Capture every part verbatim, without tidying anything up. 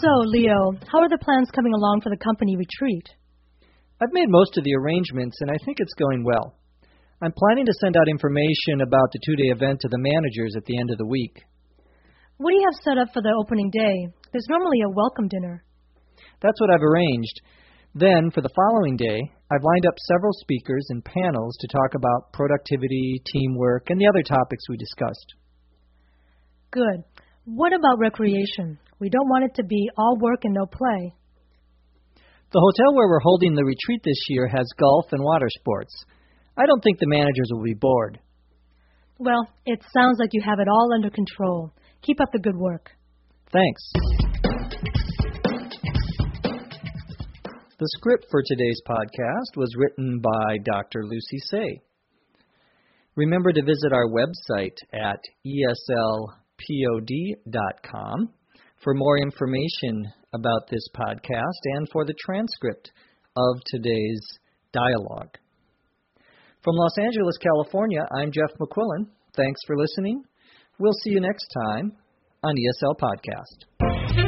So, Leo, how are the plans coming along for the company retreat? I've made most of the arrangements, and I think it's going well. I'm planning to send out information about the two-day event to the managers at the end of the week. What do you have set up for the opening day? There's normally a welcome dinner. That's what I've arranged. Then, for the following day, I've lined up several speakers and panels to talk about productivity, teamwork, and the other topics we discussed. Good. What about recreation? We don't want it to be all work and no play. The hotel where we're holding the retreat this year has golf and water sports. I don't think the managers will be bored. Well, it sounds like you have it all under control. Keep up the good work. Thanks. The script for today's podcast was written by Doctor Lucy Say. Remember to visit our website at E S L pod dot com for more information about this podcast and for the transcript of today's dialogue. From Los Angeles, California, I'm Jeff McQuillan. Thanks for listening. We'll see you next time on E S L Podcast.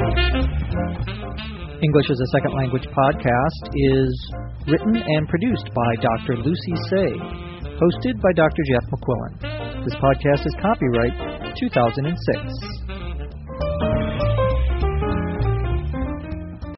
English as a Second Language podcast is written and produced by Doctor Lucy Say, hosted by Doctor Jeff McQuillan. This podcast is copyright two thousand six.